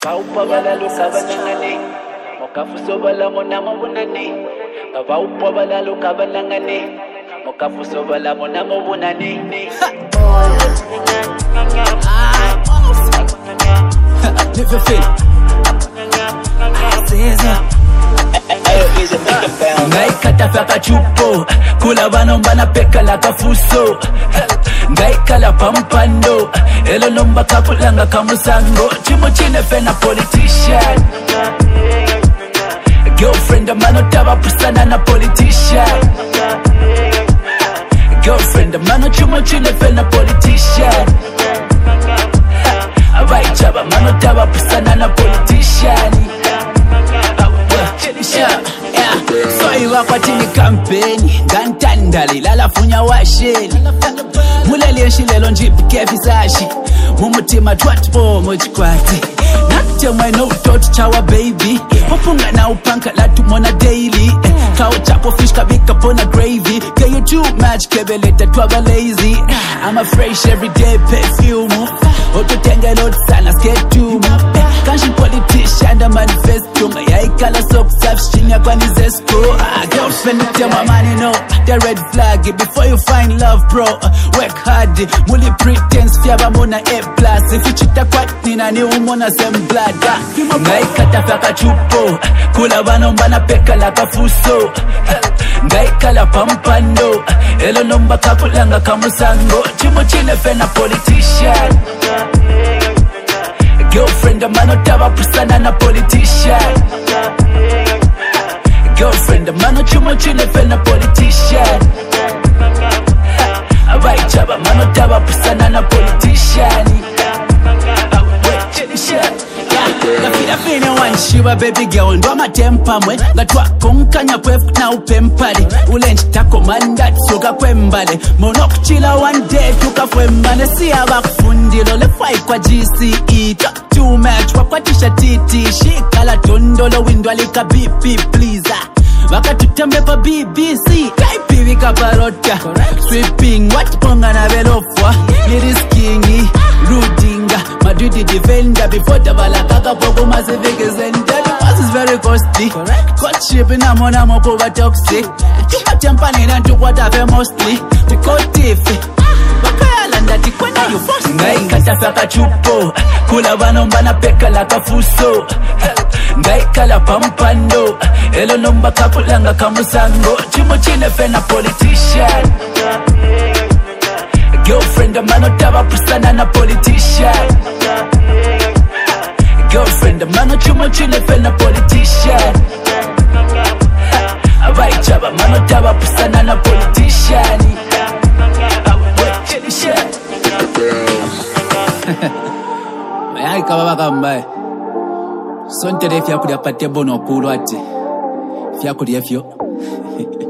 Kaupa bala luka banangani, mokafu sobala monamo bunani. Kaupa bala luka banangani, mokafu sobala monamo bunani. Live your faith. Ngai kata faka chupo, kula banomba na peka la kafuso. Ngai kala pampando, elo nomba kapulanga kamusango. Chimo chine fena politician. Girlfriend mano taba pusana na politician. Girlfriend mano chimo chine fena politician. Abai chaba mano taba pusana na politician. So iwa kwa tini kampeni Gantandali lala funya washeli Muleli nshilelo njipi kefisashi Mumutima twatpo mochikwati Nakte mweno utoto chawa baby Upunga na upanka latu mona daily Kao chapo fish kabika pona gravy Get you too much kebeleta twaga lazy I'm a fresh everyday perfume Oto tenga lot sana sketumu Kanshi politician da manifesto Yaikala sok safi chini ya kwani zesko Girlfriend tema money no The red flag before you find love bro Work hard Muli pretense fiaba mona A+. If you chita kwa nina ni umona sem blood Ngai kata faka chupo Kula banomba na peka la kafuso Ngai kala pampando Elo nomba kapulanga kamusango Chimo chine fena politician Girlfriend mano taba pusana na politician Girlfriend mano chumo chine fena politician Abai chaba mano taba pusana na politician Gafira fine wanshiba baby girl ndo matempa mwe Gatwa konkanya kwefu na upempali Ulenchi tako mandat soka kwembale Mono kuchila one day tuka kwembane Siya bakufundilo lefai kwa GCE Talk too much wakwatisha titi Shikala tondolo windwalika BP please Waka tutembe pa BBC Kaipi wika parota Sweeping watiponga na velofwa Niriskingi Rudinga Madudi defender Before tabala kaka poko masivike zenda Because it's very costly Courtship na mona moko wa toxic Tuka tempani na tukwa tafe mostly Tuko tifi Wakaya landa tikwena you first Ngai kata faka chupo Kula banomba na peka la kafuso Ngai kala pampando Elo nomba kapulanga kamusango Chimo chine fena politician Girlfriend mano taba pusana na politician Girlfriend mano chimo chine fena politician Abai chaba mano taba pusana na politician Mayai kababa kambaye Sonte de fya kulia pate bono kulwate Fya kulia fyo